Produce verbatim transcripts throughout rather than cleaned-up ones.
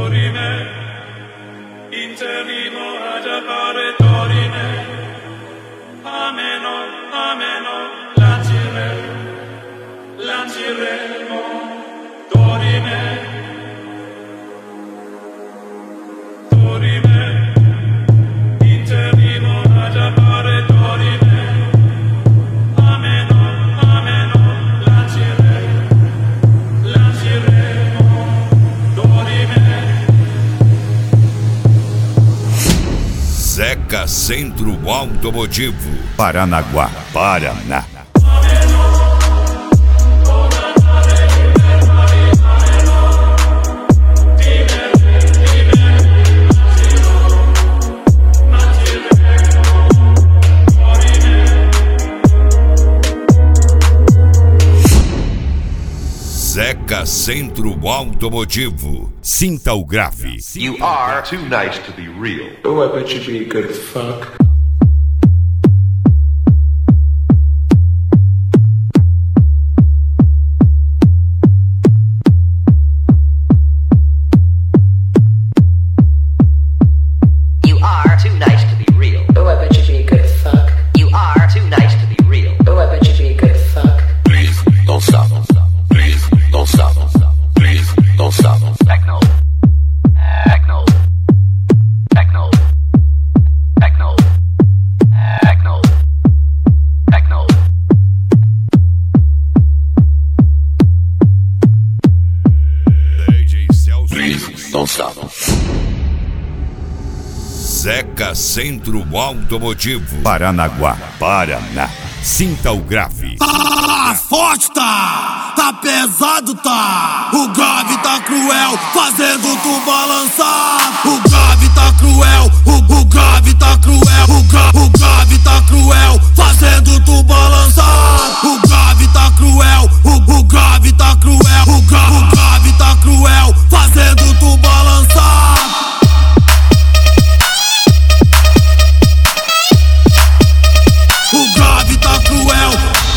dorime, interrimo ad appare dorime, ameno, ameno, lancire, lanciremo, dorime, dorime, interrimo ad appare dorime, ameno, ameno, lancire, lanciremo, dorime. Zeca Centro Automotivo, Paranaguá, Paraná. Zeca Centro Automotivo, Sinta o grave. You are too nice to be real. Oh, I bet you'd be good as fuck. You are too nice to be real. Oh, I bet you'd be good as fuck. You are too nice to be real. Oh, I bet you'd be good as fuck. Please don't stop. Please don't stop. Please don't stop. Techno. Techno. Techno. Techno. Techno. Techno. D J Celso. Please don't stop. Zeca Centro Automotivo, Paranaguá, Paraná. Sinta o grave. Tá forte, tá, tá pesado, tá. O grave tá cruel, fazendo tu balançar. O grave tá cruel, o, o grave tá cruel. O, gra, o grave tá cruel, fazendo tu balançar. O grave tá cruel, o, o grave tá cruel. O, gra, o grave tá cruel, fazendo tu balançar. O grave tá cruel.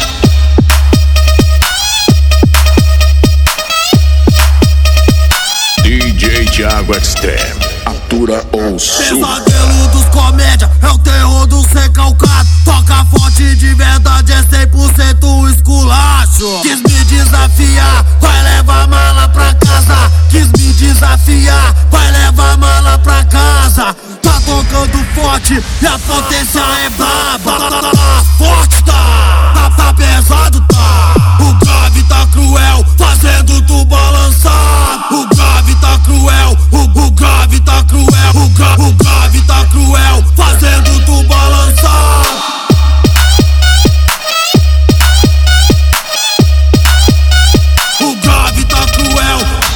D J Thiago Extreme, atura ou surta. Pesadelo dos comédia, é o terror do recalcado. Toca forte de verdade, é cem por cento esculacho. Quis me desafiar, vai levar mala pra casa. Quis me desafiar, vai levar mala pra casa. Tá tocando forte e a potência é braba. Tá forte, tá, tá, tá pesado, tá. O grave tá cruel, fazendo tu balançar. O grave tá cruel, o, o grave tá cruel. O, gra, o grave tá cruel, fazendo tu balançar. O grave tá cruel.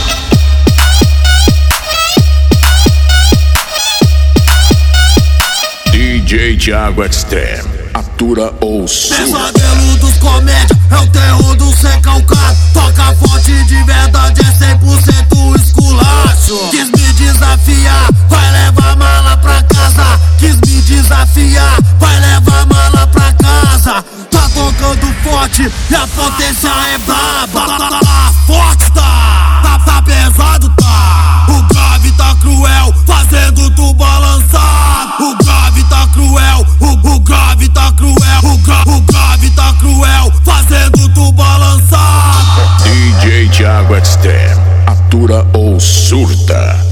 D J Thiago Extreme, atura ou surta. Pesadelo dos comédia, é o terror do recalcado. Toca forte de verdade, é cem por cento esculacho. Quis me desafiar, vai levar mala pra casa. Quis me desafiar, vai levar mala pra casa. Tá tocando forte e a potência é braba. Tá forte, tá, tá, tá pesado, tá. O grave tá cruel, fazendo tu balançar. O grave tá cruel, o, o grave tá cruel. O, gra, o grave tá cruel, fazendo tu balançar. D J Thiago Extreme, atura ou surta.